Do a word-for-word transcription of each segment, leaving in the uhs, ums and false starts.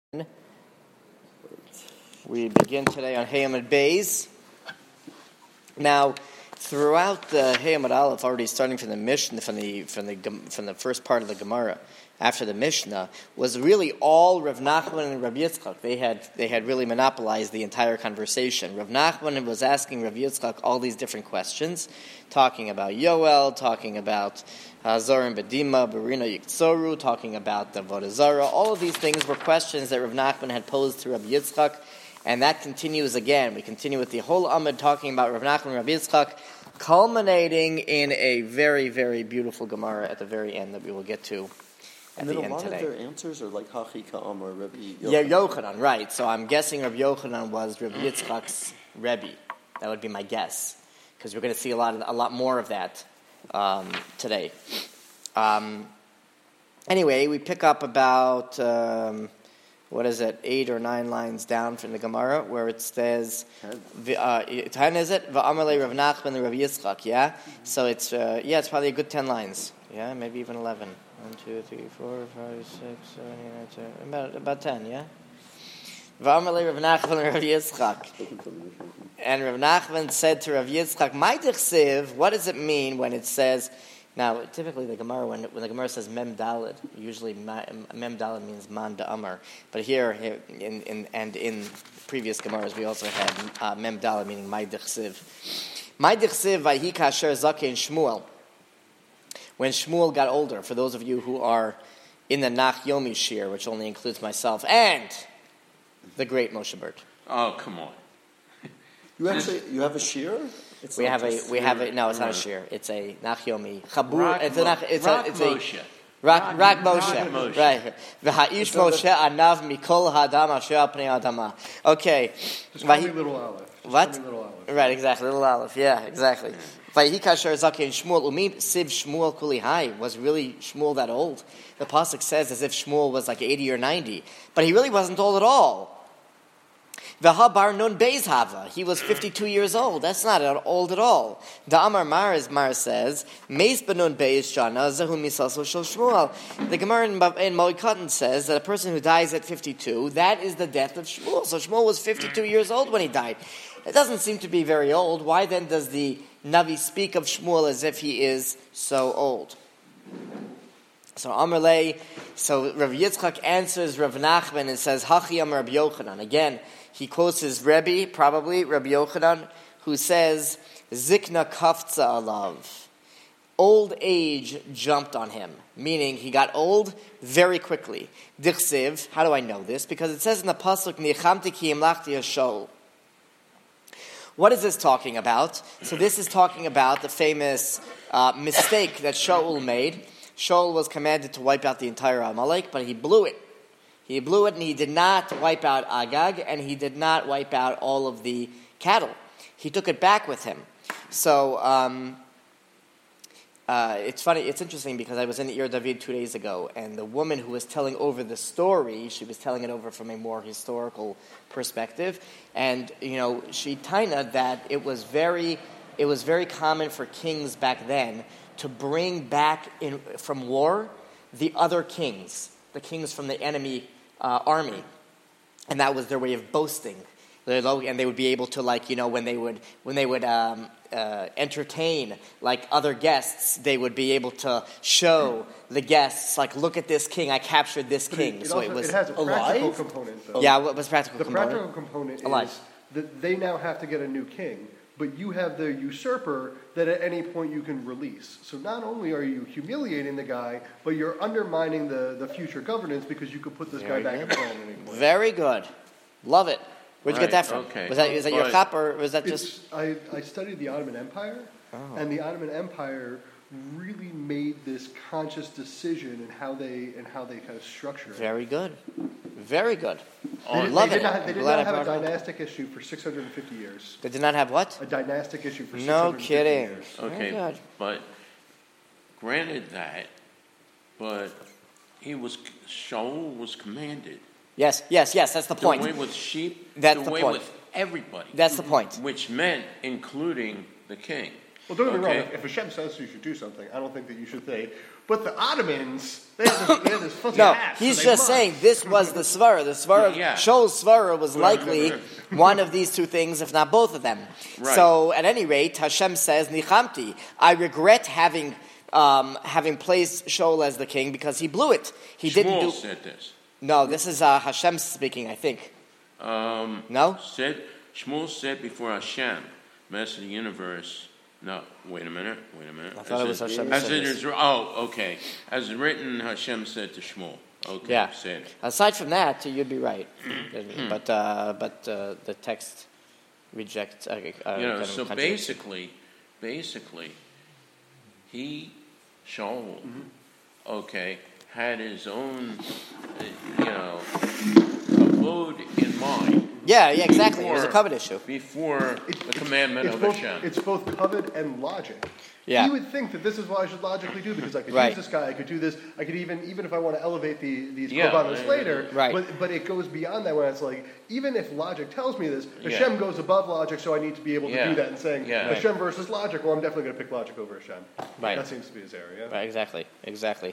We begin today on Hayamid Beis. Now, throughout the Hayamid Aleph, already starting from the Mishnah, from the from the from the first part of the Gemara, after the Mishnah, was really all Rav Nachman and Rav Yitzchak. They had they had really monopolized the entire conversation. Rav Nachman was asking Rav Yitzchak all these different questions, talking about Yoel, talking about Zorim Bedima, Barina Yiktsoru, talking about the Avodah Zarah. All of these things were questions that Rav Nachman had posed to Rav Yitzchak, and that continues again. We continue with the whole Amud talking about Rav Nachman and Rav Yitzchak, culminating in a very, very beautiful Gemara at the very end that we will get to at and the then end a lot today. of their answers are like Hachi Ka'am or Rabbi Yochanan. Yeah, Yochanan, right. So I'm guessing Rav Yochanan was Rav Yitzchak's Rebbe. That would be my guess, because we're going to see a lot, of, a lot more of that um, today. Um, anyway, we pick up about um, what is it, eight or nine lines down from the Gemara, where it says, uh, ten is it? Va'amalei Rav Nachman Rav Yitzchak. Yeah, so it's uh, yeah, it's probably a good ten lines. Yeah, maybe even eleven. One, two, three, four, five, six, seven, eight, nine, ten. About about ten. Yeah. Va'amalei Rav Nachman Rav Yitzchak. And Rav Nachman said to Rav Yitzchak, "My dichsiv, what does it mean when it says?" Now, typically the Gemara, when, when the Gemara says Mem Daled, usually ma, Mem Daled means Man da Amar. But here, here in, in, and in previous Gemaras, we also had uh, Mem Daled, meaning My Dichsiv. My Dichsiv Vayhi Kasher Zakein Shmuel. When Shmuel got older, for those of you who are in the Nach Yomi Shir, which only includes myself, and the great Moshe Bert. Oh, come on. You actually, you have a shir? It's We have a, we have a, no, it's not a shir. It's a Nach Yomi. Chabur, it's a Nach, it's a, it's a, Moshe. Rak, Rak Moshe. Rak Moshe. Right. V'ha'ish Moshe anav mikol ha'adam asher al pnei adama. Okay. Just call me Little Aleph. Just What? call me Little Aleph. Right, exactly. Little Aleph. Yeah, exactly. Vayhi kasher zakein Shmuel. Umi siv Shmuel kuli hai. Was really Shmuel that old? The pasuk says as if Shmuel was like eighty or ninety. But he really wasn't old at all. V'ha bar nun beis hava. He was fifty-two years old. That's not old at all. The Amar Mar, as Mar says, meis benun beis shana zehu misaso shel Shmuel. The Gemara in, in Moed Katan says that a person who dies at fifty-two, that is the death of Shmuel. So Shmuel was fifty-two years old when he died. It doesn't seem to be very old. Why then does the Navi speak of Shmuel as if he is so old? So Amar Lei, so Rav Yitzchak answers Rav Nachman and says, Hachi Amar Rabbi Yochanan. Again, he quotes his Rebbe, probably Rabbi Yochanan, who says, Zikna kaftza alav. Old age jumped on him, meaning he got old very quickly. Dichsiv, how do I know this? Because it says in the pasuk, Ni'chamti ki imlachti hashol. What is this talking about? So this is talking about the famous uh, mistake that Shaul made. Shaul was commanded to wipe out the entire Amalek, but he blew it. He blew it, and he did not wipe out Agag, and he did not wipe out all of the cattle. He took it back with him. So um, uh, it's funny, it's interesting, because I was in Ir David two days ago, and the woman who was telling over the story, she was telling it over from a more historical perspective, and you know, she tained that it was very, it was very common for kings back then to bring back in from war the other kings, the kings from the enemy uh, army, and that was their way of boasting. And they would be able to, like, you know, when they would when they would um, uh, entertain like other guests, they would be able to show the guests, like, look at this king, I captured this king. It, it so also, it was it has a practical alive? component, though. yeah. What was practical The component? practical component Alive. is that they now have to get a new king, but you have the usurper that at any point you can release. So not only are you humiliating the guy, but you're undermining the, the future governance because you could put this Very guy back good. in power at any point. Very good. Love it. Where'd you get that Right, from? okay. Was that is that your But- chap, or was that It's, just? I, I studied the Ottoman Empire, Oh. and the Ottoman Empire really made this conscious decision in how they and how they kind of structure it. Very good. Very good. They, did- love they it. did not, they I'm did glad not I have a brought it up. dynastic issue for six hundred fifty years. They did not have what? A dynastic issue for No six hundred fifty kidding. years. Very Okay, good. but granted that, but he was, Shaul was commanded. Yes, yes, yes. That's the The point. way with sheep, That's the the way point. with everybody. That's the point. Which meant including the king. Well, don't get me Okay. wrong. If Hashem says you should do something, I don't think that you should say, But the Ottomans, they had this, they had this fancy No, hat. so he's they just must. saying this was the svara. The svara, Yeah. Shaul's svara was likely one of these two things, if not both of them. Right. So, at any rate, Hashem says, "Nichamti, I regret having um, having placed Shaul as the king because he blew it. He didn't Shmuel do." said this. No, this is uh, Hashem speaking, I think. Um, No? Said Shmuel said before Hashem, Master of the universe. No, wait a minute. Wait a minute. I thought it was Hashem As said it this. is, oh, okay. As written, Hashem said to Shmuel. Okay, Yeah. said. Aside from that, you'd be right. but uh, but uh, the text rejects. Uh, uh, You know, kind of so contradicts. basically, basically, he, Shaul, okay, had his own, uh, you know, abode in mind. Yeah, yeah, exactly. It was a before- covenant issue. Before the commandment It's of both, Hashem. it's both covet and logic. Yeah. You would think that this is what I should logically do because I could Right. use this guy, I could do this, I could even even if I want to elevate the, these Yeah, korbanos yeah, later. Right. But but it goes beyond that when it's like even if logic tells me this, Yeah. Hashem goes above logic, so I need to be able to Yeah. do that and saying Yeah. Right. Hashem versus logic. Well, I'm definitely going to pick logic over Hashem. Right. That seems to be his area. Right, exactly, exactly.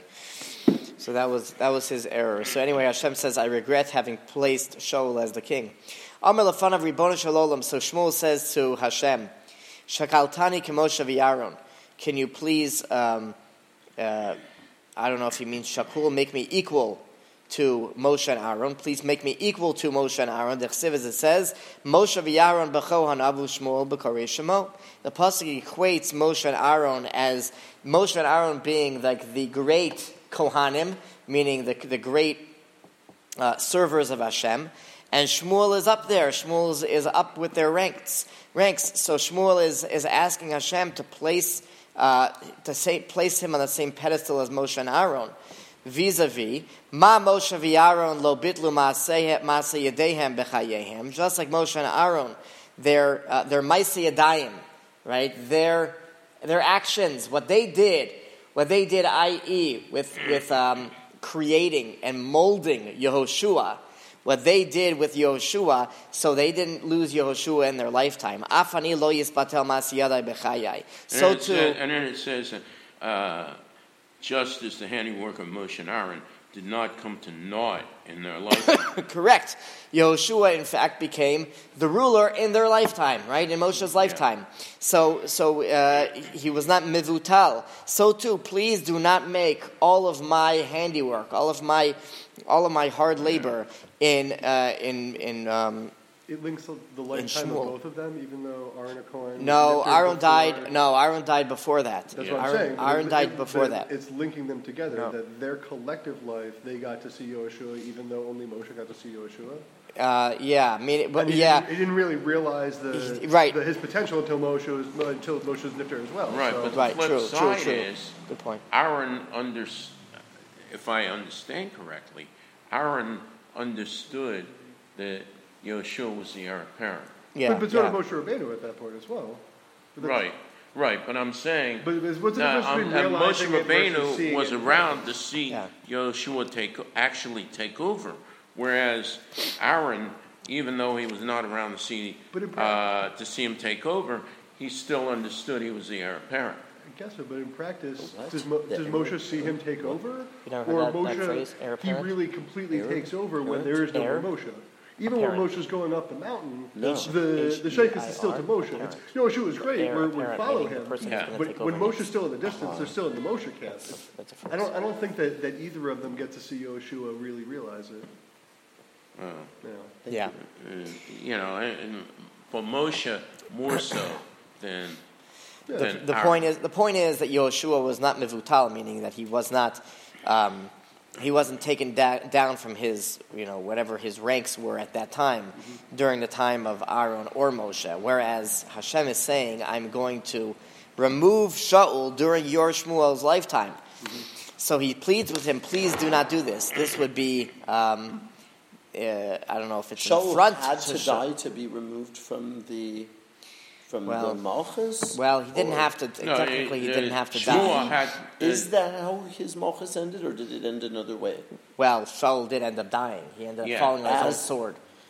So that was that was his error. So anyway, Hashem says, "I regret having placed Shaul as the king." Amar lefanav Ribono shel olam. So Shmuel says to Hashem, "Shakaltani k'Moshe v'Aaron." Can you please? Um, uh, I don't know if he means shakul. Make me equal to Moshe and Aaron. Please make me equal to Moshe and Aaron. The chsiv, as it says, Moshe v'Aaron b'chohan avu Shmuel b'korei shemo. The pasuk equates Moshe and Aaron as Moshe and Aaron being like the great Kohanim, meaning the the great uh, servers of Hashem, and Shmuel is up there. Shmuel is, is up with their ranks. Ranks. So Shmuel is is asking Hashem to place uh, to say, place him on the same pedestal as Moshe and Aaron. Vis-a-vis, Ma Moshe v'Aaron lo bitlu ma'aseh yadehem b'chayehem. Just like Moshe and Aaron, their uh, their ma'aseh yadayim, right? Their their actions, what they did, what they did, that is, with with um, creating and molding Yehoshua, what they did with Yehoshua, so they didn't lose Yehoshua in their lifetime. Afani lo yispatel ma'aseh yadai b'chayai. So and, it too. says, and then it says, uh, just as the handiwork of Moshe and Aaron did not come to naught in their lifetime. Correct. Yehoshua, in fact, became the ruler in their lifetime, right? In Moshe's lifetime. So, so uh, he was not mivutal. So too, please do not make all of my handiwork, all of my, all of my hard labor in uh, in in. Um, It links the the lifetime of Shmuel. both of them, even though Aaron and Cohen. no, nifted Aaron before- died. No, Aaron died before that. That's Yeah. what I'm Aaron, saying. but Aaron it- died it- before but that. It's linking them together. No. That their collective life, they got to see Yehoshua, even though only Moshe got to see Yehoshua. Uh, yeah, I mean, but And he yeah, didn't, he didn't really realize the, He- right. the his potential until Moshe was until Moshe was nifter as well. Right, so. but the right, flip true, true, side true. is, Good point. Aaron, under, if I understand correctly, Aaron understood that Yeshua was the heir apparent. Yeah, but, but so yeah. did Moshe Rabbeinu at that point as well. But that's- Right, right, but I'm saying, But it's- what's the now, difference I'm- between and Moshe realizing it versus Rabbeinu seeing was it? around to see Yeah. Yeshua take, actually take over, whereas Aaron, even though he was not around to see, But in uh, to see him take over, he still understood he was the heir apparent. I guess so, but in practice, What? does, Mo, The does heir Moshe see him take over? You never or heard that- that Moshe, phrase, heir he apparent? really completely Heir- takes over when heir- there is no heir? more Moshe? Even when Apparent. Moshe's going up the mountain, No. the, the Sheikh is still to Moshe. It's, Yeshua is great, Heir we're, we apparent, follow meaning the him. person who's gonna But take when over Moshe's next. still in the distance, they're still in the Moshe camp. That's a difference. I don't, I don't think that, that either of them get to see Yeshua really realize it. Uh, You know. Yeah. uh, you know, and, and for Moshe more so than, Yeah. than The Aaron. point is, the point is that Yehoshua was not mivutal, meaning that he was not, um, he wasn't taken da- down from his, you know, whatever his ranks were at that time, Mm-hmm. during the time of Aaron or Moshe. Whereas Hashem is saying, "I'm going to remove Shaul during your Shmuel's lifetime." Mm-hmm. So he pleads with him, "Please do not do this. This would be, um, uh, I don't know if it's an Shaul affront had to to Shaul." die to be removed from the from Well- the Malchus. Well, he didn't Or have to. No, technically, he uh, didn't have to Shmuel die. had, Is that how his Malchus ended, or did it end another way? Well, Shaul did end up dying. He ended up Yeah. falling on his own As- sword.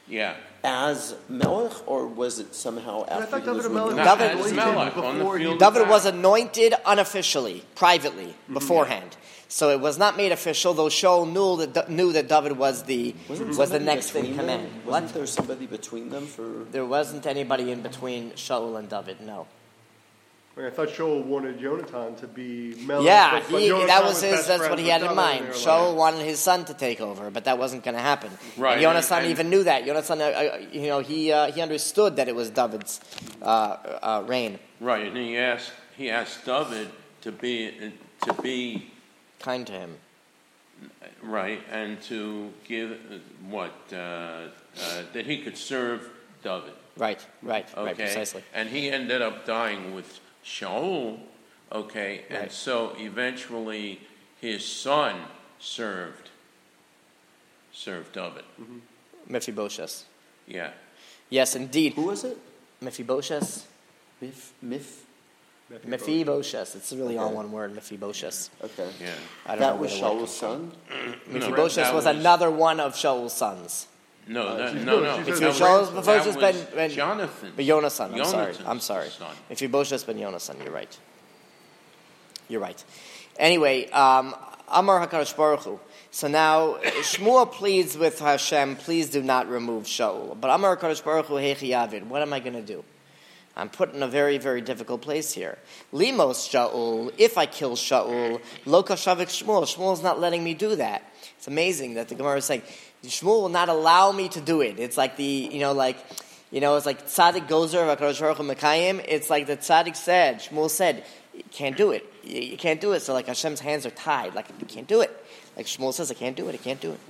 Yeah. as Melech, or was it somehow I after thought he was David Melech removed? Not David- as Melech on the before he- field of David battle. was anointed unofficially, privately, beforehand. So it was not made official, though Shaul knew that knew that David was the Wasn't was the somebody next in between command. them? What? Wasn't there somebody between them for? There wasn't anybody in between Shaul and David. No. I thought Shaul wanted Jonathan to be Melech. Yeah, but, but he, Jonathan that was his. best That's friends what he with had in David, mind. and they were Shaul like, wanted his son to take over, but that wasn't going to happen. Right, And Jonathan and- and- even knew that. Jonathan, uh, uh, you know, he uh, he understood that it was David's uh, uh, reign. Right, and he asked he asked David to be to be Kind to him. right and to give uh, what uh, uh, that he could serve David. Right, right, Okay, right, precisely. and he ended up dying with Shaul. Okay, and Right. so eventually his son served served David. Mephibosheth. Yeah. Yes, indeed. Who was it? Mephibosheth. Mif, Mif. Mephibosheth. It's really all Okay. one word. Mephibosheth. Okay. Yeah. I don't That know was where the word Shaul's comes from. son. Mephibosheth that was, was- another one of Shaul's sons. No, Uh, that, she's no, good. no. She's That good. was- Shaul's- that Mephibosheth's was been- been- Jonathan. But Yonasan, I'm sorry. Jonathan's I'm sorry. son. Mephibosheth ben Yonasan, you're right. You're right. Anyway, um, Amar HaKadosh Baruch Hu. So now, Shmuel pleads with Hashem, please do not remove Shaul. But Amar HaKadosh Baruch Hu, Hechi Yavid, what am I going to do? I'm put in a very, very difficult place here. Limos Shaul, if I kill Shaul, lo kashavik Shmuel. Shmuel's not letting me do that. It's amazing that the Gemara is saying, Shmuel will not allow me to do it. It's like the, you know, like, you know, it's like Tzaddik Gozer, HaKadosh Baruch Hu Mekayim. It's like the Tzaddik said, Shmuel said, you can't do it. You, you can't do it. So like Hashem's hands are tied. Like, you can't do it. Like Shmuel says, I can't do it. I can't do it.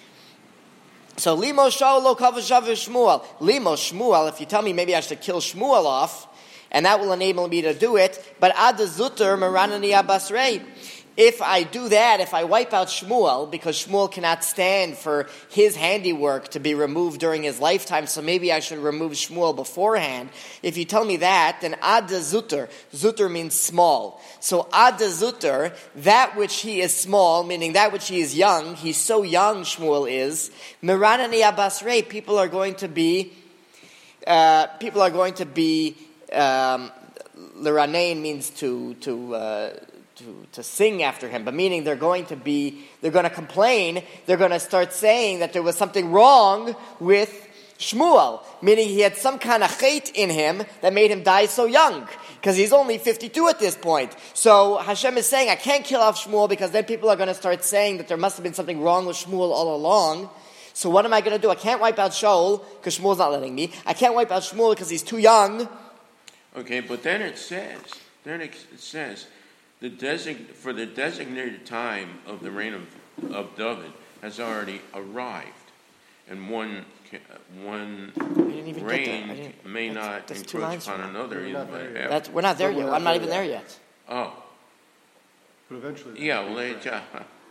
So Limo Shaul lo kavashav Shmuel. Limo Shmuel, if you tell me maybe I should kill Shmuel off, and that will enable me to do it, but ad zuter meranani abasrei. If I do that, if I wipe out Shmuel, because Shmuel cannot stand for his handiwork to be removed during his lifetime, so maybe I should remove Shmuel beforehand. If you tell me that, then ad zuter. Zuter means small. So ad zuter, that which he is small, meaning that which he is young, he's so young, Shmuel is, meranani abasrei, people are going to be, uh, people are going to be, um, Leranein means to, to, uh, To, to sing after him, but meaning they're going to be, they're going to complain, they're going to start saying that there was something wrong with Shmuel, meaning he had some kind of chait in him that made him die so young, because he's only fifty-two at this point. So Hashem is saying, I can't kill off Shmuel, because then people are going to start saying that there must have been something wrong with Shmuel all along. So what am I going to do? I can't wipe out Shaul, because Shmuel's not letting me. I can't wipe out Shmuel because he's too young. Okay, but then it says, then it says, the design for the designated time of the reign of, of David has already arrived, and one ca- one didn't even get there. I reign didn't- may that's- not that's two encroach lines upon from that. another. We're either not by there yet. half- That's, we're not there But we're yet. not I'm not there even yet. there yet. Oh, But eventually, yeah. Well, it, uh,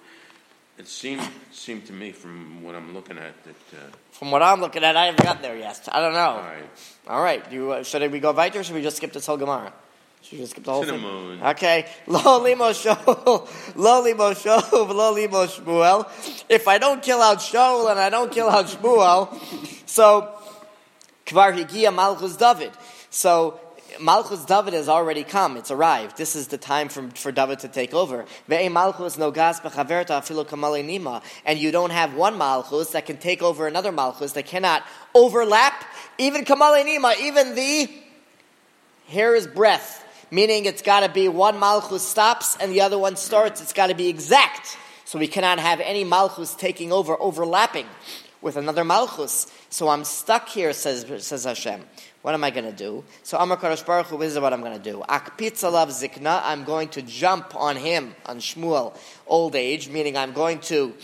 it seemed seemed to me from what I'm looking at that. Uh, From what I'm looking at, I haven't gotten there yet. I don't know. all right, All right. You, uh, should we go weiter or should we just skip this whole Gemara? Should we just skip the whole to the thing? moon. Okay. Lo limo Shaul, lo limo Shaul, lo limo Shmuel. If I don't kill out Shaul and I don't kill out Shmuel, so Kvar Higia Malchus David. So Malchus David has already come. It's arrived. This is the time for, for David to take over. Ve'ei Malchus nogas b'chaverta afilu kamale nima. And you don't have one Malchus that can take over another Malchus that cannot overlap even kamale nima, even the hair's breadth. Meaning it's got to be one Malchus stops and the other one starts. It's got to be exact. So we cannot have any Malchus taking over, overlapping with another Malchus. So I'm stuck here, says, says Hashem. What am I going to do? So Amar Kadosh Baruch Hu, this is what I'm going to do. Akpitz alav zikna, I'm going to jump on him, on Shmuel, old age, meaning I'm going to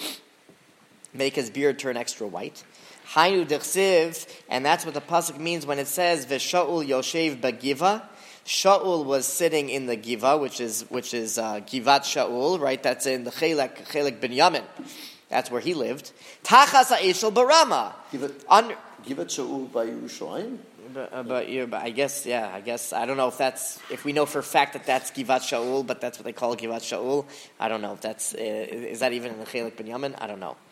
make his beard turn extra white. Hainu dechsiv, and that's what the pasuk means when it says, V'Shaul Yoshev Bagiva. Shaul was sitting in the Giva, which is which is uh, Givat Shaul, right? That's in the Chelek Chelek Binyamin. That's where he lived. Tachas ha'eshel barama. Give it, Under, give it Shaul by Yerushalayim. but, uh, but, yeah, but I guess, yeah, I guess I don't know if that's if we know for a fact that that's Givat Shaul, but that's what they call Givat Shaul. I don't know if that's uh, is that even in the Chelek Binyamin. I don't know.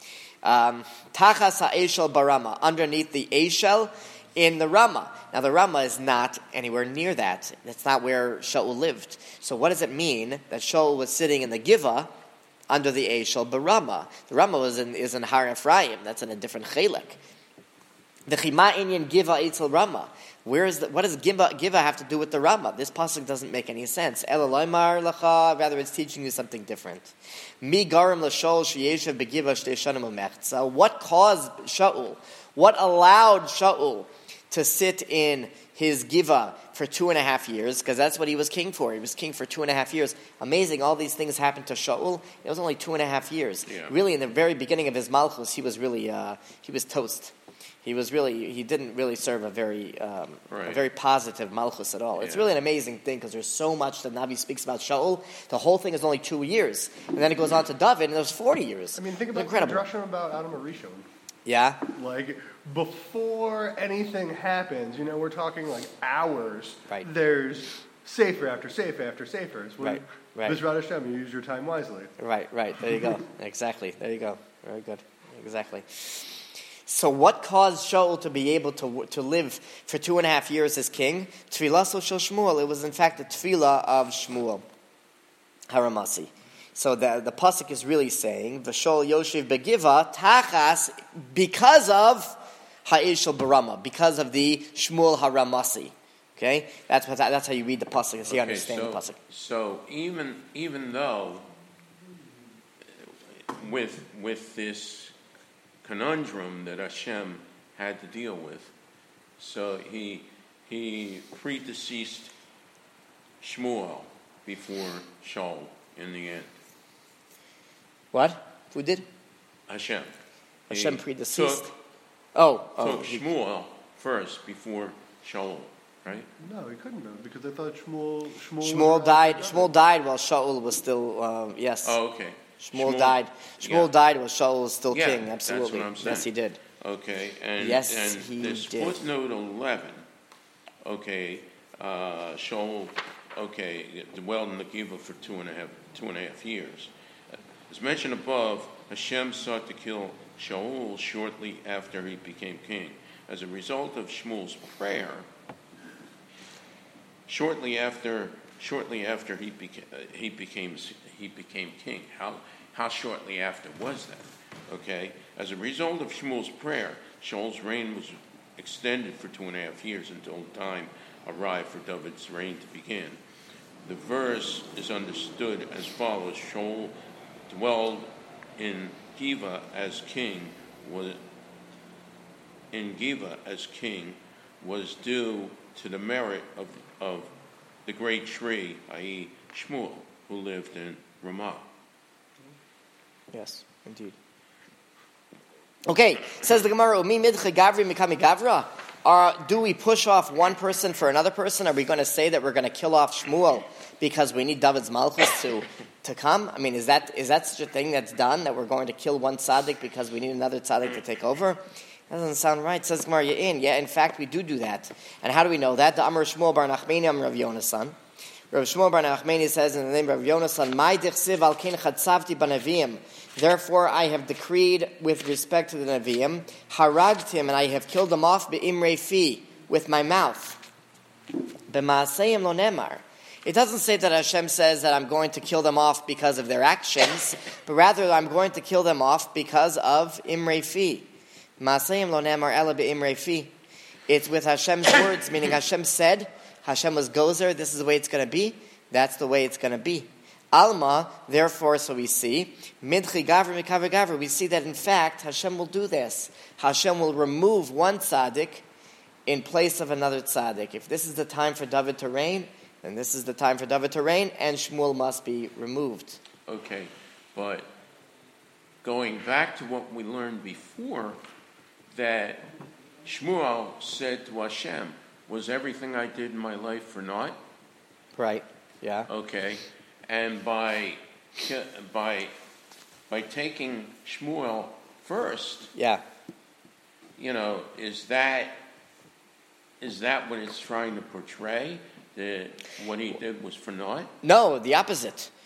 Um, Tachas ha'eshel barama, underneath the eshel in the Ramah. Now the Ramah is not anywhere near that. That's not where Shaul lived. So what does it mean that Shaul was sitting in the Giva under the eshel barama? The Ramah was in, is in Har Ephraim. That's in a different chelek. The Chima Inyan Giva Eitzel Ramah. Where is the, what does Giva, Giva have to do with the Ramah? This pasuk doesn't make any sense. Elaloymar lacha, rather it's teaching you something different. Mi garim l'Shaul sheyeshev begiva shtei shanim u'mechza. What caused Shaul? What allowed Shaul to sit in his Giva for two and a half years? Because that's what he was king for. He was king for two and a half years. Amazing, all these things happened to Shaul. It was only two and a half years. Yeah. Really, in the very beginning of his malchus, he was really uh, he was toast. He was really, he didn't really serve a very, um, right. a very positive malchus at all. It's Yeah. really an amazing thing because there's so much that Navi speaks about Shaul. The whole thing is only two years, and then it goes on to David, and it was forty years. I mean, think It's about incredible. the drashim about Adam Arishon. Yeah, Like, before anything happens, you know, we're talking like hours. Right. There's safer after safer after safer. Right, right. Bezrat Hashem, you use your time wisely. right, right. There you go. Exactly. There you go. Very good. Exactly. So what caused Shaul to be able to to live for two and a half years as king? Tfilaso shel Shmuel. It was in fact the tefillah of Shmuel, Haramasi. So the the pasuk is really saying V'shol Yoshev begiva tachas because of ha'eshel barama, because of the Shmuel Haramasi. Okay, that's what that's how you read the pasuk. That's how you Okay, understand so, the pasuk. So even even though with with this conundrum that Hashem had to deal with, so he he predeceased Shmuel before Shaul in the end. What? Who did? Hashem. Hashem He predeceased. Took, Oh, oh. took he- Shmuel first before Shaul, right? No, he couldn't have because I thought Shmuel. Shmuel, Shmuel died. Shmuel died while Shaul was still. Um, yes. Oh, okay. Shmuel, died. Shmuel yeah. died while Shaul was still Yeah, king. that's Absolutely. what I'm saying. Yes, he did. Okay, and Yes, and he this did. footnote eleven. Okay, uh, Shaul. Okay, dwelled in the Giva for two and a half two and a half years. As mentioned above, Hashem sought to kill Shaul shortly after he became king. As a result of Shmuel's prayer, shortly after shortly after he became uh, he became he became king. How how shortly after was that? Okay, as a result of Shmuel's prayer, Shaul's reign was extended for two and a half years until time arrived for David's reign to begin. The verse is understood as follows: Shaul dwelled in Giva as king was in Giva as king was due to the merit of of the great tree, that is. Shmuel, who lived in Ramah. Yes, indeed. Okay, says the Gemara, "Umi midche gavri mikami gavra." Are, do we push off one person for another person? Are we going to say that we're going to kill off Shmuel because we need David's malchus to, to come? I mean, is that is that such a thing that's done, that we're going to kill one tzaddik because we need another tzaddik to take over? That doesn't sound right. Says Gemara, in. Yeah, in fact, we do do that. And how do we know that? The Amar Shmuel bar Nachmani, Amar Rav Yonasan. Rav Shmuel bar Nachmani says in the name of Rav Yonasan, "Mai dichsiv al ken chatzavti b'neviim." Therefore, I have decreed with respect to the Nevi'im, haragtim, and I have killed them off be'imrei fi, with my mouth. B'ma'aseyim lo nemar. It doesn't say that Hashem says that I'm going to kill them off because of their actions, but rather I'm going to kill them off because of imrei fi. Ma'aseyim lo nemar ela be'imrei fi. It's with Hashem's words, meaning Hashem said, Hashem was gozer, this is the way it's going to be, that's the way it's going to be. Alma, therefore, so we see, midchi gavri mikaver gavri, we see that in fact Hashem will do this. Hashem will remove one tzaddik in place of another tzaddik. If this is the time for David to reign, then this is the time for David to reign, and Shmuel must be removed. Okay, but going back to what we learned before, that Shmuel said to Hashem, "Was everything I did in my life for naught?" Right, yeah. Okay, and by by by taking Shmuel first, Yeah. you know, is that is that what it's trying to portray? That what he did was for naught? No, the opposite.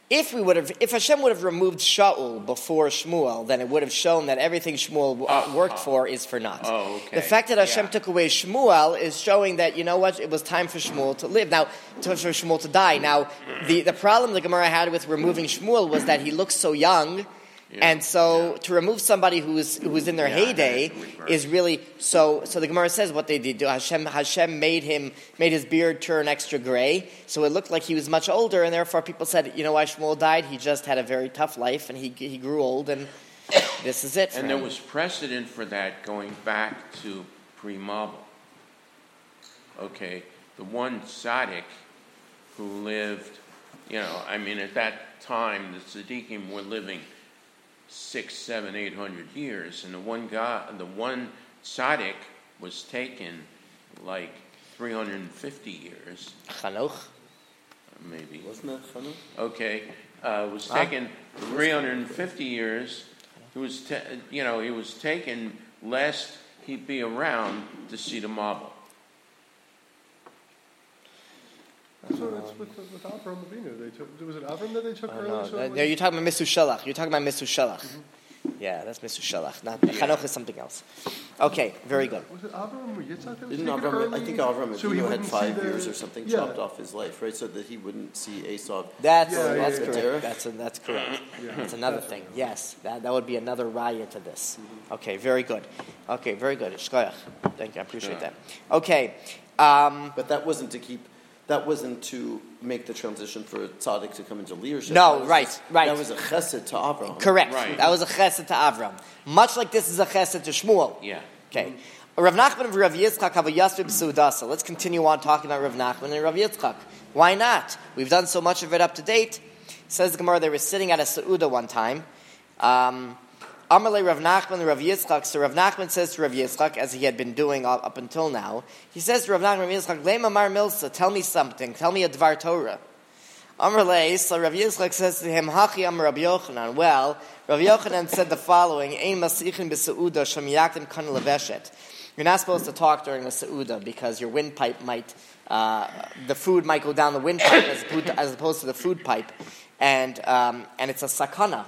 if we would have, if Hashem would have removed Shaul before Shmuel, then it would have shown that everything Shmuel uh, Oh, worked oh. for is for naught. Oh, okay. The fact that Hashem Yeah. took away Shmuel is showing that, you know what, it was time for Shmuel to live. Now, to, for Shmuel to die. Now, the, the problem the Gemara had with removing Shmuel was that he looks so young. Yeah. And so, Yeah. to remove somebody who's who's in their Yeah, heyday that is reverse. is really so. So the Gemara says what they did. Hashem Hashem made him made his beard turn extra gray, so it looked like he was much older, and therefore people said, you know why Shmuel died? He just had a very tough life, and he he grew old, and this is it. For And him. there was precedent for that going back to pre-Mabul. Okay, the one tzaddik who lived, you know, I mean, at that time the tzaddikim were living six, seven, eight hundred years, and the one guy, the one tzaddik was taken like three hundred and fifty years, Chanoch. maybe. Wasn't that Chanuk? Okay, uh, was Huh? taken three hundred and fifty years. He was, ta- you know, he was taken lest he be around to see the Mabul. So it's with, with Avram Avinu. They took, was it Avram that they took Oh, early? no, So that- like- no, you're talking about Misu Shalach. You're talking about Misu Shalach. Yeah, that's Misu Shalach. Not Chanoch is something else. Okay, very good. Was it Avram or Yitzhak that was Didn't taken Avram, early? I think Avram So he Avinu had wouldn't see five the- years or something yeah. chopped off his life, right? So that he wouldn't see Esau. That's Yeah, yeah, that's yeah. correct. Derech? That's a, that's correct. Yeah. That's another thing. Yes, that that would be another raya to this. Okay, very good. Okay, very good. Shkoyach. Thank you. I appreciate Yeah. that. Okay. Um, But that wasn't to keep, that wasn't to make the transition for a tzaddik to come into leadership. No, That was right, just- right. That was a chesed to Avram. correct. Right. That was a chesed to Avram. Much like this is a chesed to Shmuel. Yeah. Okay. Rav Nachman and Rav Yitzchak have a yasvib b'seudasa. Let's continue on talking about Rav Nachman and Rav Yitzchak. Why not? We've done so much of it up to date. Says the Gemara, they were sitting at a seuda one time. Um, Amalei Rav Nachman and Rav Yitzchak. So Rav Nachman says to Rav Yitzchak, as he had been doing up, up until now, he says to Rav Nachman and Rav Yitzchak, Lema Mar Milsa, tell me something. Tell me a Dvar Torah. Amalei, so Rav Yitzchak says to him, Hachi Amar Rav Yochanan. Well, Rav Yochanan said the following, Ein masichin b'seuda shem yaktim kan leveshet. You're not supposed to talk during the seuda because your windpipe might, uh, the food might go down the windpipe as opposed to, as opposed to the food pipe, and um, and it's a sakana.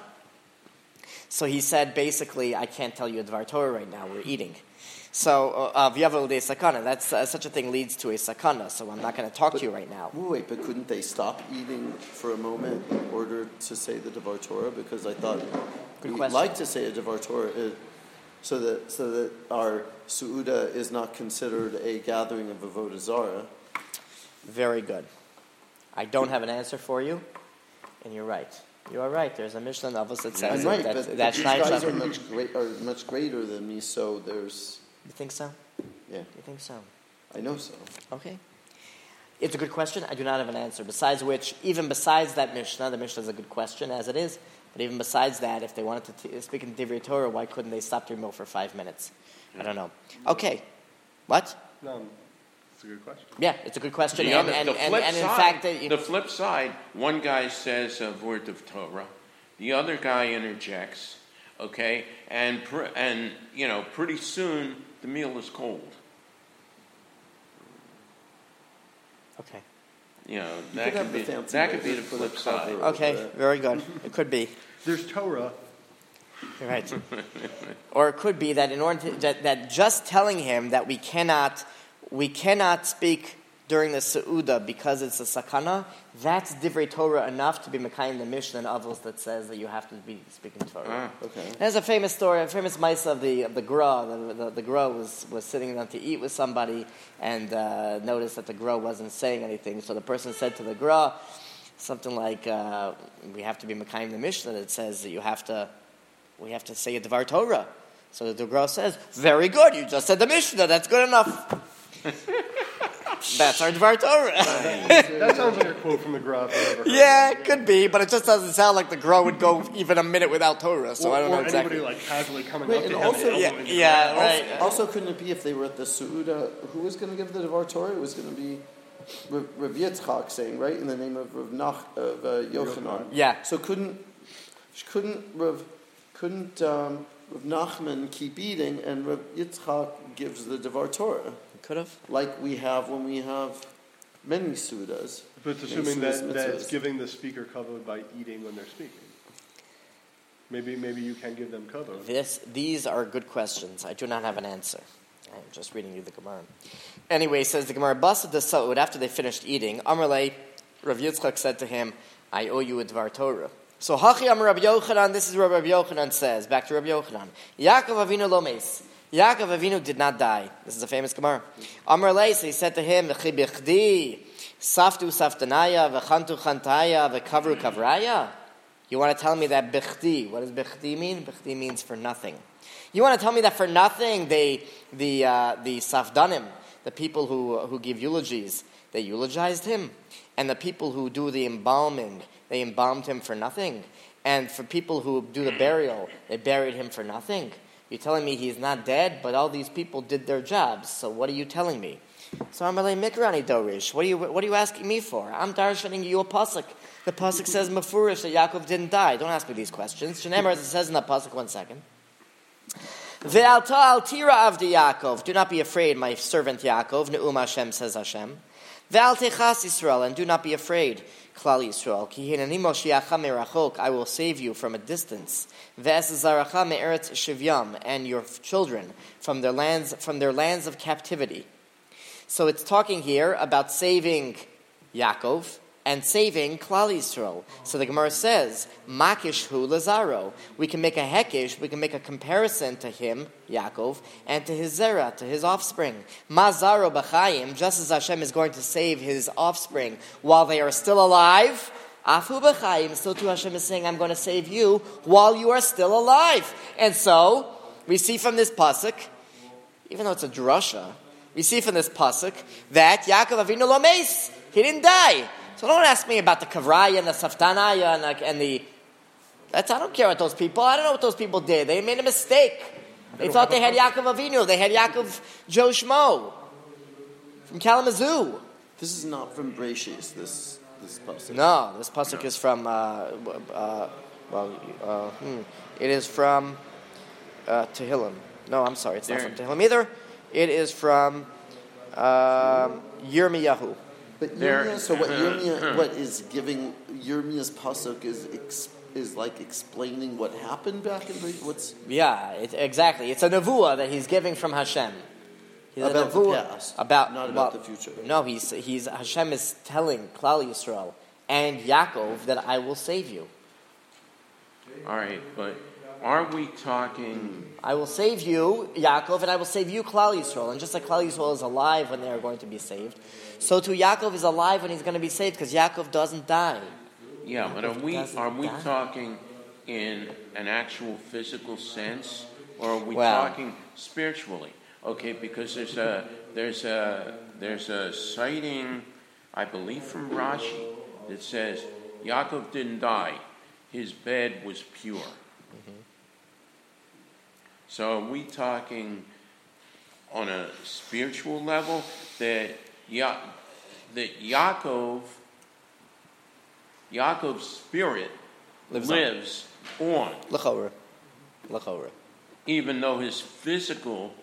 So he said, basically, I can't tell you a Dvar Torah right now. We're eating. So v'yavel de sakana. That's uh, such a thing leads to a sakana. So I'm not going to talk to you right now. Wait, but couldn't they stop eating for a moment in order to say the Devar Torah? Because I thought Good we'd question. like to say a Devar Torah uh, so that so that our Su'uda is not considered a gathering of Avodah Zarah. Very good. I don't have an answer for you, and you're right. You are right. There's a Mishnah of us that says I'm right, that, but, that, but these Shnai guys are Shachar- much, great, are much greater than me, so there's... You think so? Yeah, You think so? I know so. Okay. It's a good question. I do not have an answer. Besides which, even besides that Mishnah, the Mishnah is a good question as it is, but even besides that, if they wanted to t- speak in Divrei Torah, why couldn't they stop their meal for five minutes? I don't know. Okay. What? No, it's a good question. Yeah, it's a good question. The, and, other, and, the and, flip and in side, fact, that you, the flip side, one guy says a word of Torah, the other guy interjects, okay, and pr- and you know, pretty soon the meal is cold. okay. You know, You that could have could the be fancy that could way be the to put flip a side. cover. Okay, very good. It could be. There's Torah. You're right. Or it could be that in order to, that, that just telling him that we cannot we cannot speak during the Seuda because it's a sakana, that's divrei Torah enough to be Mekayim the Mishnah and Avos that says that you have to be speaking Torah. Ah. Okay. There's a famous story, a famous mice of the of the Gra. The, the, the Gra was, was sitting down to eat with somebody and uh, noticed that the Gra wasn't saying anything. So the person said to the Gra something like, uh, "We have to be Mekayim the Mishnah that says that you have to we have to say a Dvar Torah." So the Gra says, "Very good. You just said the Mishnah. That's good enough." That's our Dvar Torah. That sounds like a quote from the Gra. if I've ever heard Yeah, it. it could be, but it just doesn't sound like the Gra would go even a minute without Torah. So or, I don't or know exactly. anybody like casually coming Wait, up and to him also- and Yeah, elbowing the yeah, Gra. right. Also, also, couldn't it be if they were at the Su'uda, who was going to give the Devar Torah? It was going to be Rav, Rav Yitzchak saying, right, in the name of Rav Nach, of uh, Yochanan. Yeah. So couldn't couldn't Rav couldn't um, Rav Nachman keep eating, and Rav Yitzchak gives the Devar Torah, Could have. like we have when we have many sudas. But it's many assuming sudas, that, that it's mitzvahs. giving the speaker kavod by eating when they're speaking. Maybe maybe you can give them kavod. This, these are good questions. I do not have an answer. I'm just reading you the Gemara. Anyway, says the Gemara, Basa de Sa'ud, after they finished eating, Amrle, Rav Yitzchak said to him, I owe you a Dvar Torah. So, Hachi Amar Rabbi Yochanan, this is what Rabbi Yochanan says, back to Rabbi Yochanan. Yaakov Avinu lo meis. Yaakov Avinu did not die. This is a famous Gemara. Amrle, so he said to him, V'chi bichdi, Saftu saftanaya, V'chantu chantaya, V'kavru kavraya. You want to tell me that bichdi, what does bichdi mean? Bichdi means for nothing. You want to tell me that for nothing, they, the uh, the safdanim, the people who who give eulogies, they eulogized him, and the people who do the embalming, they embalmed him for nothing, and for people who do the burial, they buried him for nothing. You're telling me he's not dead, but all these people did their jobs. So what are you telling me? So I'm like, Mikrani Dorish, what are you what are you asking me for? I'm darshaning you a pasuk. The pasuk says mafurish that Yaakov didn't die. Don't ask me these questions. Shenemar, as it says in the pasuk, one second. Ve'alta al tira avdi Yaakov. Do not be afraid, my servant Yaakov. Ne'um Hashem, says Hashem. Ve'al techas Yisrael, and do not be afraid, Klal Yisrael. Ki hineni moshiacha merachok. I will save you from a distance. Ve'es zaracha me'eretz shivyam, and your children from their lands from their lands of captivity. So it's talking here about saving Yaakov and saving Klal Yisrael. So the Gemara says, Makish hu lazaro. We can make a hekish, we can make a comparison to him, Yaakov, and to his zera, to his offspring. Mazaro b'chayim, just as Hashem is going to save his offspring while they are still alive, afu b'chayim, so too Hashem is saying, I'm going to save you while you are still alive. And so, we see from this pasuk, even though it's a drasha, we see from this pasuk that Yaakov Avinu lo meis, he didn't die. So don't ask me about the kavraya and the saftanaya and the, and the that's I don't care what those people. I don't know what those people did. They made a mistake. They thought they had Yaakov Avinu. They had Yaakov Joe Shmo from Kalamazoo. This is not from Bereshis, this this pasuk. No, this pasuk is from uh, uh, well, uh, hmm. it is from uh, Tehillim. No, I'm sorry, it's There. not from Tehillim either. It is from um, Yirmiyahu. But There- Yirmiyah, so what Yirmiyah, what is giving Yirmiyah's pasuk is ex, is like explaining what happened back in the what's Yeah, it, exactly. It's a nevuah that he's giving from Hashem. He's a about the nevuah past, about not about well, the future. No, he's he's Hashem is telling Klal Yisrael and Yaakov that I will save you. All right, but are we talking? I will save you, Yaakov, and I will save you, Klal Yisrael. And just like Klal Yisrael is alive when they are going to be saved, so too Yaakov is alive when he's going to be saved because Yaakov doesn't die. Yeah, but are we doesn't are we die. talking in an actual physical sense, or are we Well- talking spiritually? Okay, because there's a there's a there's a sighting, I believe, from Rashi that says Yaakov didn't die; his bed was pure. Mm-hmm. So are we talking on a spiritual level that Ya- that Yaakov Yaakov's spirit Lives on. lives on, L'chorah. L'chorah. even though his physical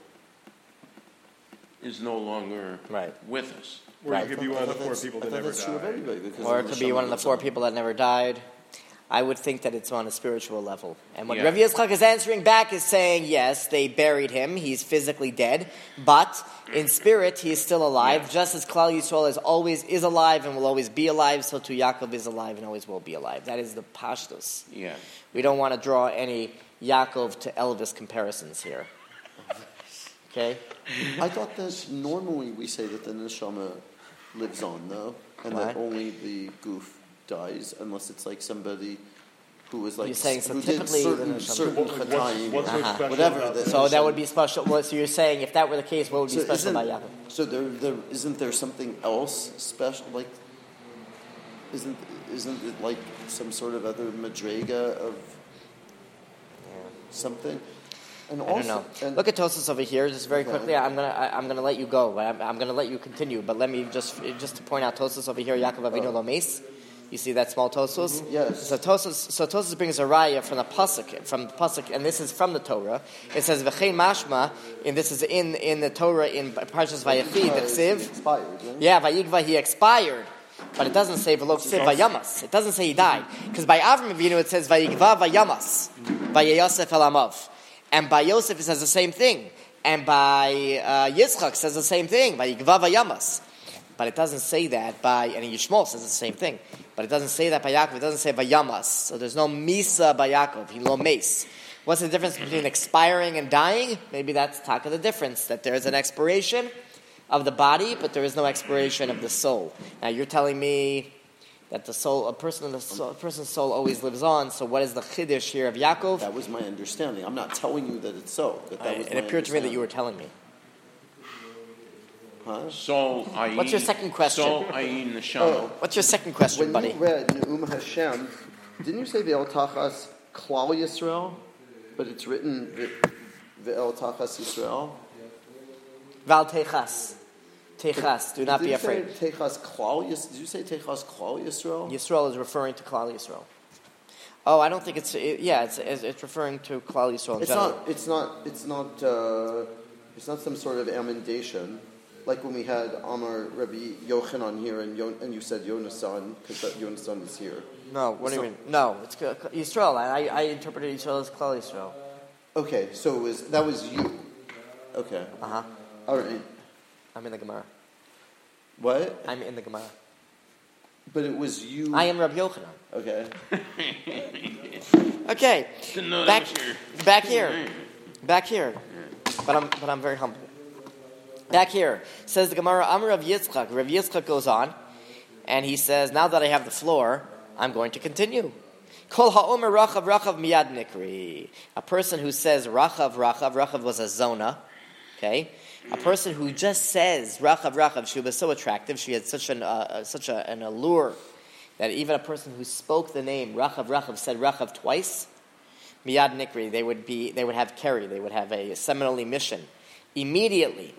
is no longer Right. with us. Or Right. it could be one of the four That's- people I that thought never that's true of died. everybody because Or of it the could be one of the Shema four Yotza. people that never died. I would think that it's on a spiritual level. And what Yeah. Rav Yitzchak is answering back is saying, yes, they buried him. He's physically dead. But in spirit, he is still alive. Yeah. Just as Klal Yisrael is always is alive and will always be alive, so too Yaakov is alive and always will be alive. That is the pashtus. Yeah. We don't want to draw any Yaakov to Elvis comparisons here. Okay? I thought that normally we say that the neshama lives on though, and Why? that only the goof dies unless it's like somebody who was like You're saying so who did typically the certain neshama- certain What- what's- chatayim, what's so Uh-huh. special whatever. about that- the- So that would be special. Well, so you're saying if that were the case, what would be So special isn't, about Yaakov? so there, there isn't there something else special? Like, isn't isn't it like some sort of other madrega of something? And I also, don't know. And Look at Tosas over here, just very Okay. quickly. I'm gonna, I, I'm gonna let you go. but I'm, I'm gonna let you continue. But let me just, just to point out Tosas over here. Yaakov Avinu Oh. lo meis. You see that small Tosos? Mm-hmm. Yes. So Tosos, so Tosos brings a raya from the pasuk, from the pasuk, and this is from the Torah. It says v'chein mashma, and this is in in the Torah in Parshas Vayechi, the Ksiv. Expired, right? Yeah, Vayigva, he expired, but it doesn't say v'lo Ksiv vayamas. It doesn't say he died, because by Avram Avinu it says Vayigva vayamas, vayayosef elamav, and by Yosef it says the same thing, and by uh, Yitzchak it says the same thing, Vayigva vayamas. But it doesn't say that by, and Yishmael says the same thing, but it doesn't say that by Yaakov, it doesn't say Vayamas. So there's no Misa by Yaakov, he lo mace. What's the difference between expiring and dying? Maybe that's talk of the difference, that there is an expiration of the body, but there is no expiration of the soul. Now you're telling me that the soul, a person, the soul, a person's soul always lives on, so what is the Chiddush here of Yaakov? That was my understanding. I'm not telling you that it's so. That that I, was it my appeared to me that you were telling me. Huh? So ayin, What's your second question? So ayin neshama. Oh. What's your second question, When buddy? you read Ne'um Hashem, didn't you say Ve'el Tachas Klal Yisrael? But it's written Ve'el Tachas Yisrael? Val Techas. Techas, do not Did be you afraid. say Techas Klal Yis? Did you say Techas Klal Yisrael? Yisrael is referring to Klal Yisrael. Oh, I don't think it's, it, yeah, it's, it's it's referring to Klal Yisrael in It's general. not. It's not. It's not. Uh, it's not some sort of amendation, like when we had Amar Rabbi Yochanan here, and Yon, and you said Yonasan because that Yonasan is here. No, what do So- you mean? No, it's K- K- Yisrael. I, I interpreted Yisrael as Klal Yisrael. Okay, so it was that was you. Okay, Uh-huh. all right. I'm in the Gemara. What? I'm in the Gemara. But it was you. I am Rabbi Yochanan. Okay. Okay, Didn't know that back, was your- back here. Back here. But I'm, but I'm very humble. Back here, says the Gemara, Amar Rav Yitzchak. Rav Yitzchak goes on, and he says, now that I have the floor, I'm going to continue. Kol ha'omer rachav rachav miyad nikri. A person who says rachav rachav, rachav was a zona, okay? A person who just says rachav rachav, she was so attractive, she had such an uh, such a, an allure, that even a person who spoke the name rachav rachav said rachav twice, miyad nikri, they would be, they would have keri, they would have a seminal emission immediately.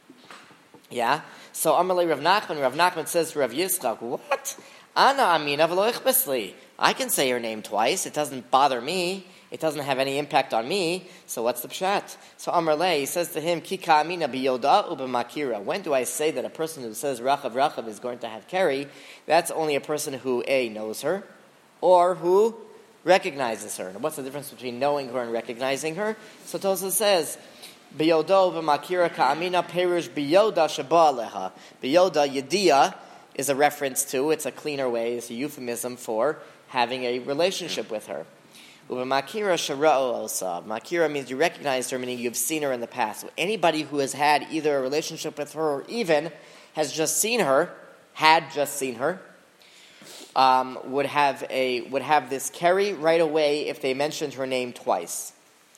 Yeah? So Amalei Rav Nachman, Rav Nachman says to Rav Yitzchak, what? Ana amina v'lo ichbesli. I can say your name twice. It doesn't bother me. It doesn't have any impact on me. So what's the pshat? So Amalei, he says to him, Kika amina biyoda ubemakira. When do I say that a person who says rachav rachav is going to have keri? That's only a person who A, knows her, or who recognizes her. And what's the difference between knowing her and recognizing her? So Tosafos says, Biyodo v'makira ka'amina perush biyoda shaba aleha. Biyoda, yediya, is a reference to, it's a cleaner way, it's a euphemism for having a relationship with her. U'v'makira shara'o osa. Makira means you recognize her, meaning you've seen her in the past. So anybody who has had either a relationship with her or even has just seen her, had just seen her, um, would have a would have this carry right away if they mentioned her name twice.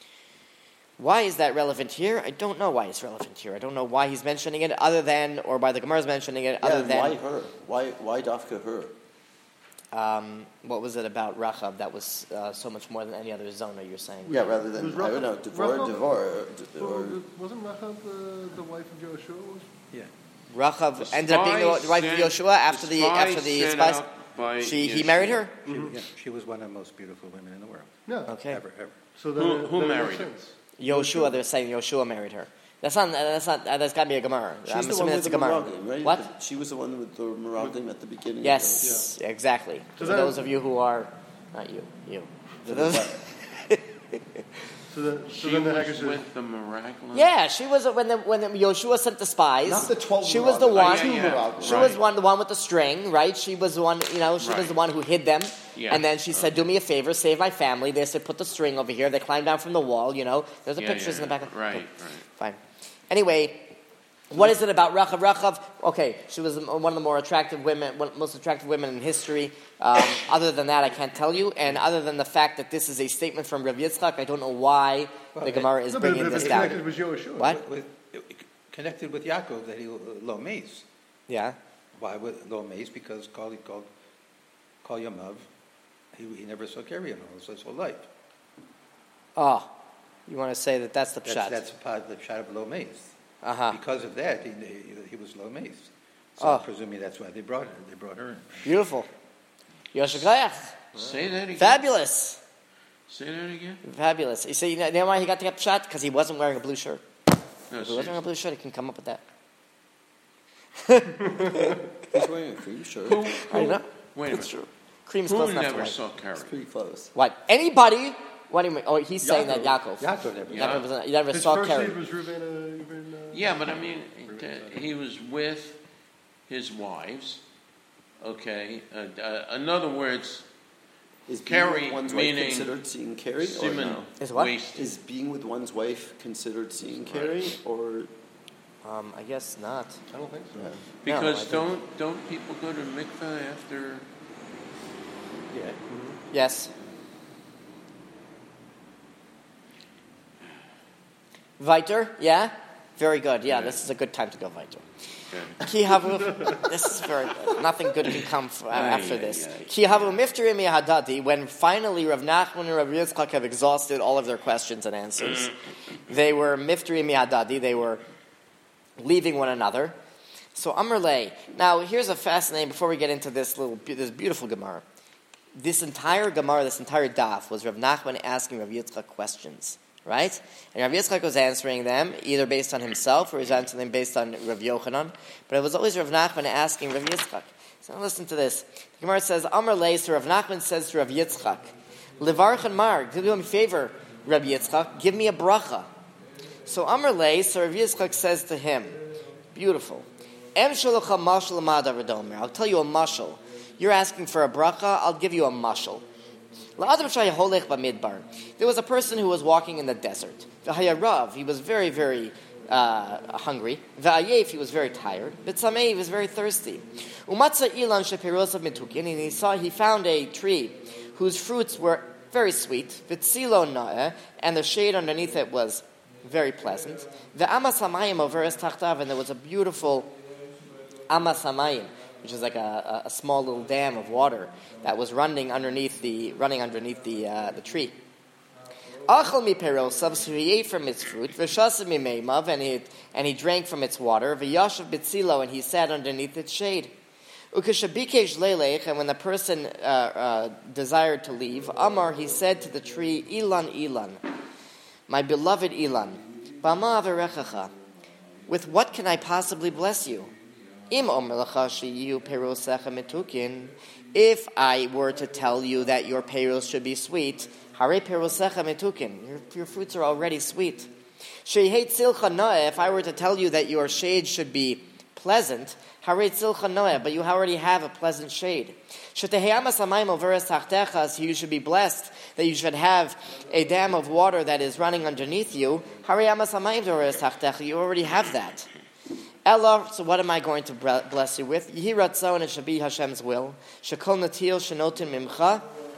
Why is that relevant here? I don't know why it's relevant here. I don't know why he's mentioning it, other than, or why the Gemara's mentioning it, Yeah, other and than. why her? Why why Dafka her? Um, what was it about Rachav that was uh, so much more than any other zona? You're saying? Yeah, rather than Was I don't know, Rachel- Devar, Rachel- Devar, or, or Well, wasn't Rachel uh, the wife of Joshua? Yeah. Rachav The ended up being the spies wife of sent- Yoshua after the, the spies after the sent spies. out by She he Yeshua. married her. She, yeah, she was one of the most beautiful women in the world. Yeah. Okay. Ever, ever. So then Who- it, who then it married makes her? sense. Yoshua, they're saying Yoshua married her. That's not. That's not. Uh, that's got to be a Gemara. she's I'm the assuming one that's with a the Gemara. Meraglim, right? What? The- she was the one with the Meraglim at the beginning. Yes, exactly. So For then- those of you who are, not you, you. For those, So then, so She then the was Haggadah with the miraculous. yeah, she was when the, when the Yoshua sent the spies. Not the twelve She was the Meraglim. one. Oh, yeah, yeah. She Right. was one, the one with the string, right? She was the one, you know, she was Right. the one who hid them. Yeah. And then she said, "Do me a favor, save my family." They said, "Put the string over here." They climbed down from the wall. You know, there's the Yeah, pictures yeah, in the back. Of, Right, right. Fine. Anyway, what is it about Rachav? Rachav, okay, she was one of the more attractive women, one of the most attractive women in history. Um, other than that, I can't tell you. And other than the fact that this is a statement from Rav Yitzchak, I don't know why Well, the it- Gemara is No, but bringing it- this it's down. connected with Joshua. What? With, connected with Yaakov that he lo mace. Yeah. Why with lo mace? Because call he called call Yamav. He, he never saw Keri his whole life. Oh, you want to say that that's the That's, pshat? that's part of the pshat of lo mace. Uh-huh. Because of that, he, he, he was lo mace. So Oh. I'm presuming that's why they brought her. They brought her in. Beautiful. Yosher Koyach. Say that again. Fabulous. Say that again. Fabulous. You see, you know why he got the shot? Because he wasn't wearing a blue shirt. No, If he wasn't wearing a blue shirt, he can come up with that. He's wearing a cream shirt. Who, I know. wait a It's minute. true. Cream's Who close enough to never white. saw Kerry? It's pretty close. What? Anybody? What do you mean? Oh, he's saying that Yaakov. Yaakov never. Yeah. Never, was- you never His saw first Kerry. name was Reuven. Uh, Reuven, uh, Yeah, but I mean, it, uh, he was with his wives. Okay. Uh, uh, in other words, Is being Carrie, with one's meaning wife considered seeing Carrie or Simon no? Is what? wasted. Is being with one's wife considered seeing Carrie or Um, I guess not. I don't think so. No, Because I think- don't don't people go to mikveh after? yeah? Yes. Weiter, yeah? Very good. Yeah, Yeah. this is a good time to go weiter. Okay. Ki havu, this is very good. Nothing good can come f- uh, after Ay, this. ay, ay. Ki havu miftarim hadadi, when finally Rav Nachman and Rav Yitzchak have exhausted all of their questions and answers, they were miftarim hadadi, they were leaving one another. So Amr Lei. Now, here's a fascinating, before we get into this little, this beautiful Gemara. This entire Gemara, this entire daf, was Rav Nachman asking Rav Yitzchak questions. Right? And Rav Yitzchak was answering them, either based on himself or he was answering them based on Rav Yochanan. But it was always Rav Nachman asking Rav Yitzchak. So listen to this. The Gemara says, Amar Lei, so Rav Nachman says to Rav Yitzchak, Levarchan Mar, do me a favor, Rav Yitzchak, give me a bracha. So Amar Lei, so Rav Yitzchak says to him, beautiful. Em shalocha mashal amada radomer. I'll tell you a mashal. You're asking for a bracha, I'll give you a mashal. There was a person who was walking in the desert. V'hayarav, he was very, very uh, hungry. V'ayef, he was very tired. V'tzamei, he was very thirsty. Umatza ilan shepirosav mitukin, and he saw, he found a tree whose fruits were very sweet. V'tzilo na'eh, and the shade underneath it was very pleasant. V'amas hamayim overes tachtav, and there was a beautiful amas hamayim, which is like a, a, a small little dam of water that was running underneath the running underneath the uh, the tree. Achal mi perosav, so he ate from its fruit. V'shasa mi meimav, and he and he drank from its water. V'yashav bitzilo, and he sat underneath its shade. Ukeshabikesh leilech, and when the person uh, uh, desired to leave, Amar, he said to the tree, Ilan, Ilan, my beloved Ilan, Bama averechacha, with what can I possibly bless you? Im omer lecha sheyu perosecha mitukin, if I were to tell you that your peros should be sweet, hare perosecha mitukin, your, your fruits are already sweet. Shehei tzilcha noeh, if I were to tell you that your shade should be pleasant, hare tzilcha noeh, but you already have a pleasant shade. Sheteheyamas hamayim overes tachtecha, so you should be blessed that you should have a dam of water that is running underneath you. Hare yamas hamayim overes tachtecha, you already have that. Ella, so what am I going to bless you with? Yehi ratzon, it should be Hashem's will. Shekol natil shenotin mimcha.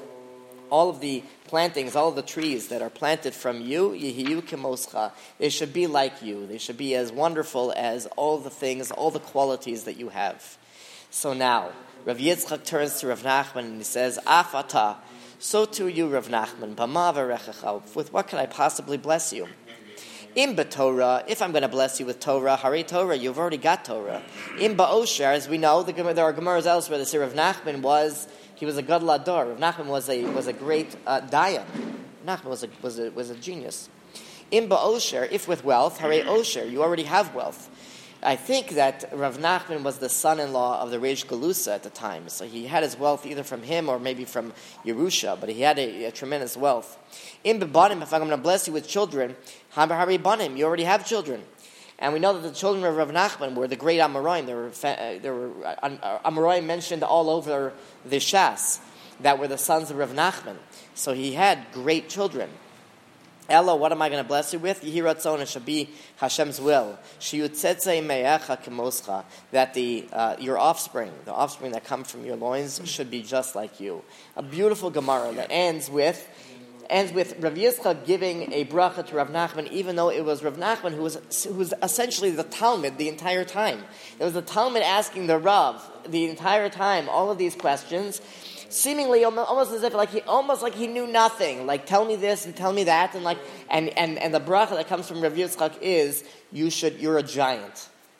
All of the plantings, all of the trees that are planted from you, yehiyu kemoscha. They should be like you. They should be as wonderful as all the things, all the qualities that you have. So now, Rav Yitzchak turns to Rav Nachman and he says, Afata, so too you, Rav Nachman, bama v'rechacha, with what can I possibly bless you? In Torah, if I'm going to bless you with Torah, Hare Torah, you've already got Torah. In Ba'osher, as we know, the, there are Gemaras elsewhere that say Rav Nachman was, he was a Gadol Ador. Rav Nachman was a was a great uh, Dayan. Rav Nachman was a, was a, was a genius. In Ba'osher, if with wealth, Hare Osher, you already have wealth. I think that Rav Nachman was the son-in-law of the Reish Galusa at the time. So he had his wealth either from him or maybe from Yerusha, but he had a, a tremendous wealth. In Bebanim, if I'm going to bless you with children, Hari Banim, you already have children. And we know that the children of Rav Nachman were the great Amoraim. There were, uh, there were uh, Amoraim mentioned all over the Shas that were the sons of Rav Nachman. So he had great children. Ella, what am I going to bless you with? Yehi ratzon, it should be Hashem's will. Sheyutzetzei me'echa kemoscha, that the uh, your offspring, the offspring that come from your loins, should be just like you. A beautiful Gemara that ends with ends with Rav Yitzchak giving a bracha to Rav Nachman, even though it was Rav Nachman who was who was essentially the Talmud the entire time. It was the Talmud asking the Rav the entire time all of these questions. Seemingly almost as if like he almost like he knew nothing. Like tell me this and tell me that and like and, and, and the bracha that comes from Rav Yitzchak is you should you're a giant.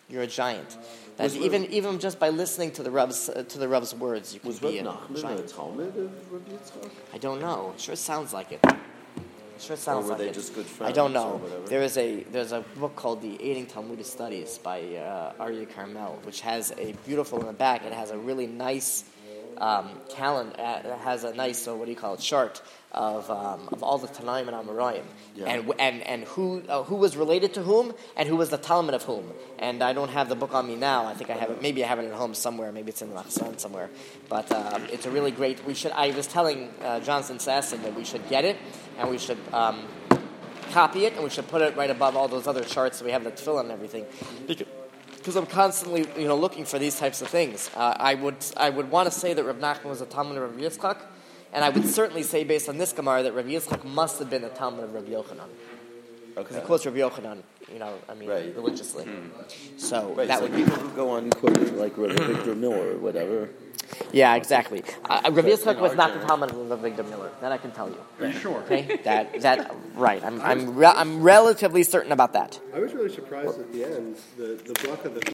You're a giant. That's Was even even just by listening to the Reb's uh, to the Reb's words, you can Was be Reb a Nachman a giant. Talmud of Rabbi Yitzchak? I don't know. It sure sounds like it. It sure sounds were like they it. just good I don't friends or know. whatever? There is a there's a book called The Aiding Talmudic Studies by uh, Aryeh Carmel, which has a beautiful in the back. It has a really nice um, calendar. Uh, it has a nice uh, what do you call it chart of um, of all the Tanaim and Amoraim, Yeah. and and and who uh, who was related to whom and who was the Talmud of whom. And I don't have the book on me now. I think I have it. Maybe I have it at home somewhere. Maybe it's in the Machzon somewhere. But um, it's a really great. We should. I was telling uh, Johnson Sasson that we should get it and we should um, copy it and we should put it right above all those other charts that we have the tefillin and everything. Because I'm constantly, you know, looking for these types of things. Uh, I would, I would want to say that Reb Nachman was a Talmud of Rabbi Yitzchak, and I would certainly say, based on this Gemara, that Rabbi Yitzchak must have been a Talmud of Rabbi Yochanan. Because he quotes Rabbi Yochanan, you know, I mean, Right. religiously. So Right, that so would be, people who go on quoting like Rabbi Victor Miller or whatever. yeah, exactly. Uh, Rabbi But Yitzchak in was our not the generation- Talmud of Rabbi Victor Miller. That I can tell you. Are you sure? Okay, that that right. I'm I'm re- I'm relatively certain about that. I was really surprised at the end, the, the block of the